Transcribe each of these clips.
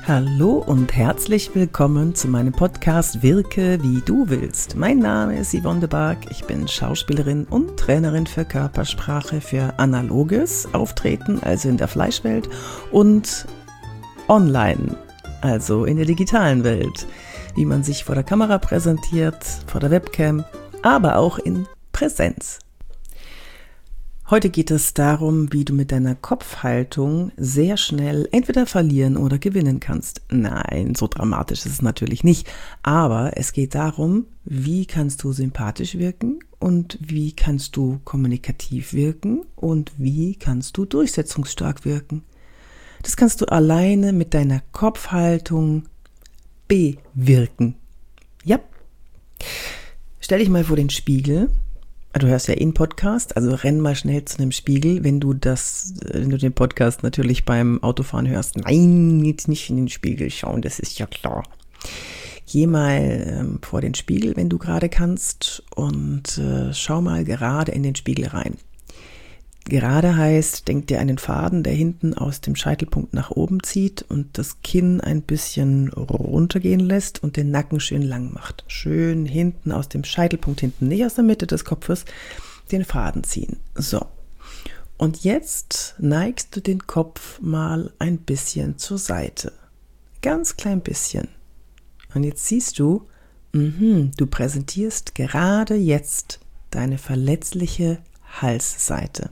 Hallo und herzlich willkommen zu meinem Podcast Wirke wie du willst. Mein Name ist Yvonne de Barg, ich bin Schauspielerin und Trainerin für Körpersprache für analoges Auftreten, also in der Fleischwelt, und online, also in der digitalen Welt, wie man sich vor der Kamera präsentiert, vor der Webcam, aber auch in Präsenz. Heute geht es darum, wie du mit deiner Kopfhaltung sehr schnell entweder verlieren oder gewinnen kannst. Nein, so dramatisch ist es natürlich nicht, aber es geht darum, wie kannst du sympathisch wirken und wie kannst du kommunikativ wirken und wie kannst du durchsetzungsstark wirken. Das kannst du alleine mit deiner Kopfhaltung bewirken. Ja. Stell dich mal vor den Spiegel. Du hörst ja einen Podcast, also renn mal schnell zu einem Spiegel, wenn du den Podcast natürlich beim Autofahren hörst. Nein, jetzt nicht in den Spiegel schauen, das ist ja klar. Geh mal vor den Spiegel, wenn du gerade kannst, und schau mal gerade in den Spiegel rein. Gerade heißt, denk dir einen Faden, der hinten aus dem Scheitelpunkt nach oben zieht und das Kinn ein bisschen runtergehen lässt und den Nacken schön lang macht. Schön hinten aus dem Scheitelpunkt hinten, nicht aus der Mitte des Kopfes, den Faden ziehen. So. Und jetzt neigst du den Kopf mal ein bisschen zur Seite. Ganz klein bisschen. Und jetzt siehst du, du präsentierst gerade jetzt deine verletzliche Halsseite.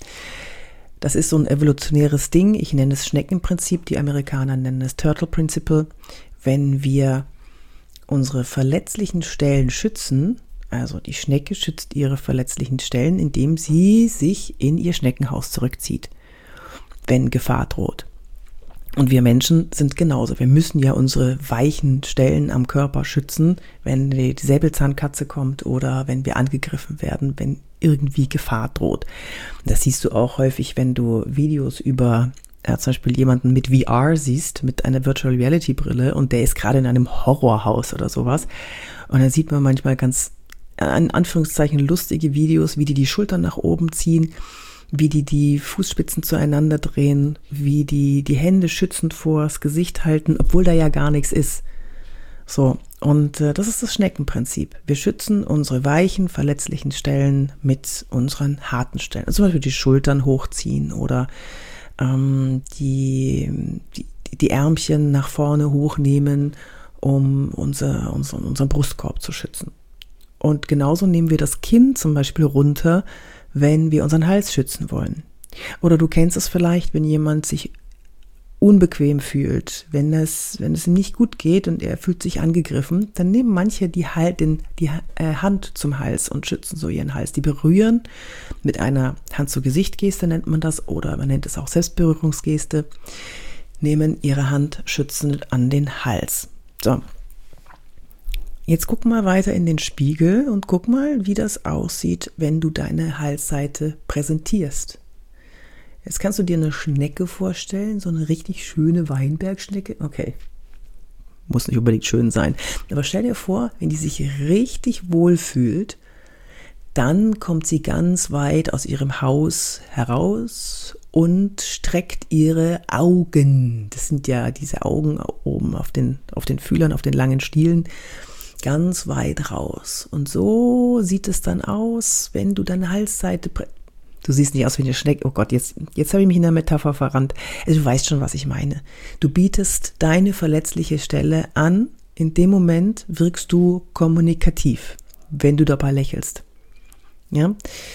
Das ist so ein evolutionäres Ding, ich nenne es Schneckenprinzip, die Amerikaner nennen es Turtle Principle. Wenn wir unsere verletzlichen Stellen schützen, also die Schnecke schützt ihre verletzlichen Stellen, indem sie sich in ihr Schneckenhaus zurückzieht, wenn Gefahr droht. Und wir Menschen sind genauso. Wir müssen ja unsere weichen Stellen am Körper schützen, wenn die Säbelzahnkatze kommt oder wenn wir angegriffen werden, wenn irgendwie Gefahr droht. Das siehst du auch häufig, wenn du Videos über zum Beispiel jemanden mit VR siehst, mit einer Virtual Reality Brille, und der ist gerade in einem Horrorhaus oder sowas. Und dann sieht man manchmal ganz, in Anführungszeichen, lustige Videos, wie die Schultern nach oben ziehen, wie die Fußspitzen zueinander drehen, wie die Hände schützend vors Gesicht halten, obwohl da ja gar nichts ist. So, und das ist das Schneckenprinzip. Wir schützen unsere weichen, verletzlichen Stellen mit unseren harten Stellen. Also zum Beispiel die Schultern hochziehen oder die Ärmchen nach vorne hochnehmen, um unseren Brustkorb zu schützen. Und genauso nehmen wir das Kinn zum Beispiel runter, wenn wir unseren Hals schützen wollen. Oder du kennst es vielleicht, wenn jemand sich unbequem fühlt, wenn es ihm nicht gut geht und er fühlt sich angegriffen, dann nehmen manche die Hand zum Hals und schützen so ihren Hals. Die berühren mit einer Hand-zu-Gesicht-Geste, nennt man das, oder man nennt es auch Selbstberührungsgeste, nehmen ihre Hand schützend an den Hals. So. Jetzt guck mal weiter in den Spiegel und guck mal, wie das aussieht, wenn du deine Halsseite präsentierst. Jetzt kannst du dir eine Schnecke vorstellen, so eine richtig schöne Weinbergschnecke. Okay, muss nicht unbedingt schön sein. Aber stell dir vor, wenn die sich richtig wohl fühlt, dann kommt sie ganz weit aus ihrem Haus heraus und streckt ihre Augen. Das sind ja diese Augen oben auf den Fühlern, auf den langen Stielen, ganz weit raus. Und so sieht es dann aus, wenn du deine Halsseite Du siehst nicht aus wie eine Schnecke. Oh Gott, jetzt habe ich mich in der Metapher verrannt. Also du weißt schon, was ich meine. Du bietest deine verletzliche Stelle an. In dem Moment wirkst du kommunikativ, wenn du dabei lächelst. Ja?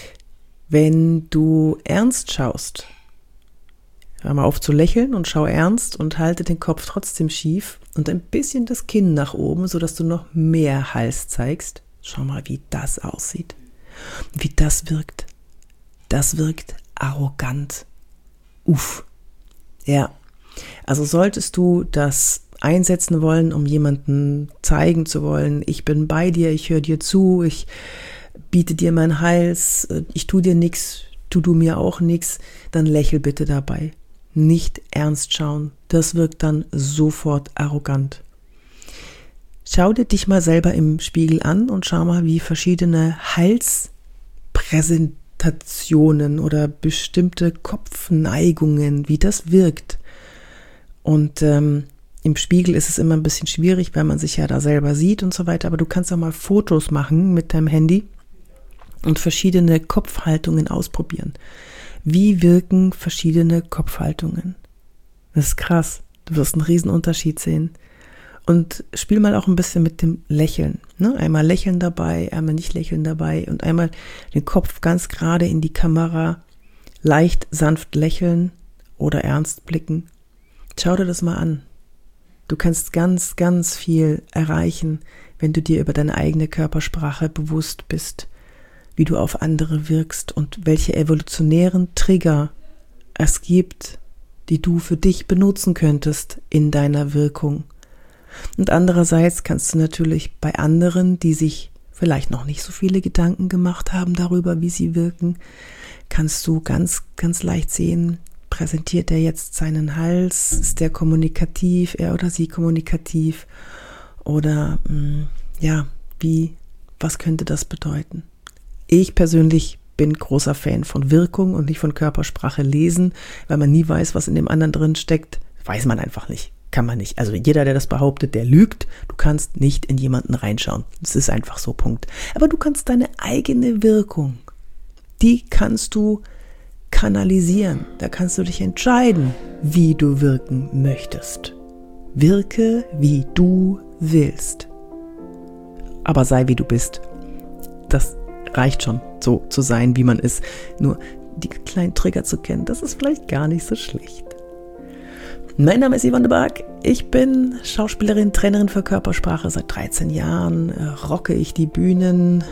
Wenn du ernst schaust, hör mal auf zu lächeln und schau ernst und halte den Kopf trotzdem schief und ein bisschen das Kinn nach oben, sodass du noch mehr Hals zeigst. Schau mal, wie das aussieht. Wie das wirkt. Das wirkt arrogant. Uff. Ja. Also solltest du das einsetzen wollen, um jemanden zeigen zu wollen, ich bin bei dir, ich höre dir zu, ich biete dir meinen Hals, ich tue dir nichts, du mir auch nichts, dann lächel bitte dabei. Nicht ernst schauen. Das wirkt dann sofort arrogant. Schau dir dich mal selber im Spiegel an und schau mal, wie verschiedene Halspräsentationen oder bestimmte Kopfneigungen, wie das wirkt. Und Im Spiegel ist es immer ein bisschen schwierig, weil man sich ja da selber sieht und so weiter. Aber du kannst auch mal Fotos machen mit deinem Handy und verschiedene Kopfhaltungen ausprobieren. Wie wirken verschiedene Kopfhaltungen? Das ist krass. Du wirst einen riesen Unterschied sehen. Und spiel mal auch ein bisschen mit dem Lächeln. Ne? Einmal lächeln dabei, einmal nicht lächeln dabei und einmal den Kopf ganz gerade in die Kamera, leicht sanft lächeln oder ernst blicken. Schau dir das mal an. Du kannst ganz, ganz viel erreichen, wenn du dir über deine eigene Körpersprache bewusst bist, wie du auf andere wirkst und welche evolutionären Trigger es gibt, die du für dich benutzen könntest in deiner Wirkung. Und andererseits kannst du natürlich bei anderen, die sich vielleicht noch nicht so viele Gedanken gemacht haben darüber, wie sie wirken, kannst du ganz, ganz leicht sehen, präsentiert er jetzt seinen Hals, ist der kommunikativ, er oder sie kommunikativ oder was könnte das bedeuten? Ich persönlich bin großer Fan von Wirkung und nicht von Körpersprache lesen, weil man nie weiß, was in dem anderen drin steckt, weiß man einfach nicht. Kann man nicht. Also jeder, der das behauptet, der lügt. Du kannst nicht in jemanden reinschauen. Das ist einfach so, Punkt. Aber du kannst deine eigene Wirkung, die kannst du kanalisieren. Da kannst du dich entscheiden, wie du wirken möchtest. Wirke, wie du willst. Aber sei, wie du bist. Das reicht schon, so zu sein, wie man ist. Nur die kleinen Trigger zu kennen, das ist vielleicht gar nicht so schlecht. Mein Name ist Yvonne de Barg. Ich bin Schauspielerin, Trainerin für Körpersprache. Seit 13 Jahren rocke ich die Bühnen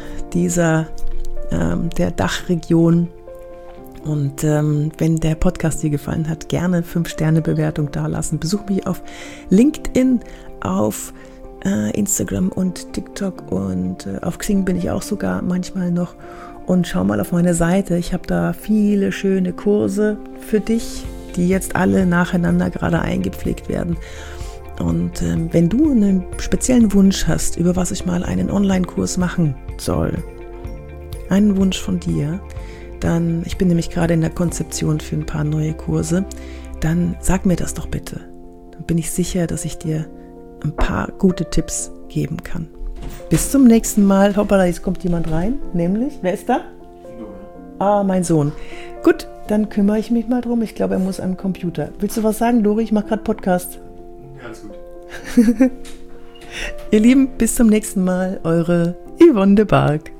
der Dachregion. Und wenn der Podcast dir gefallen hat, gerne 5-Sterne-Bewertung dalassen. Besuch mich auf LinkedIn, auf Instagram und TikTok und auf Xing bin ich auch sogar manchmal noch. Und schau mal auf meine Seite. Ich habe da viele schöne Kurse für dich, die jetzt alle nacheinander gerade eingepflegt werden. Und wenn du einen speziellen Wunsch hast, über was ich mal einen Online-Kurs machen soll, einen Wunsch von dir, dann, ich bin nämlich gerade in der Konzeption für ein paar neue Kurse, dann sag mir das doch bitte. Dann bin ich sicher, dass ich dir ein paar gute Tipps geben kann. Bis zum nächsten Mal. Hoppala, jetzt kommt jemand rein, nämlich, wer ist da? Ah, mein Sohn. Gut, dann kümmere ich mich mal drum. Ich glaube, er muss am Computer. Willst du was sagen, Lori? Ich mache gerade Podcast. Ja, alles gut. Ihr Lieben, bis zum nächsten Mal. Eure Yvonne de Barg.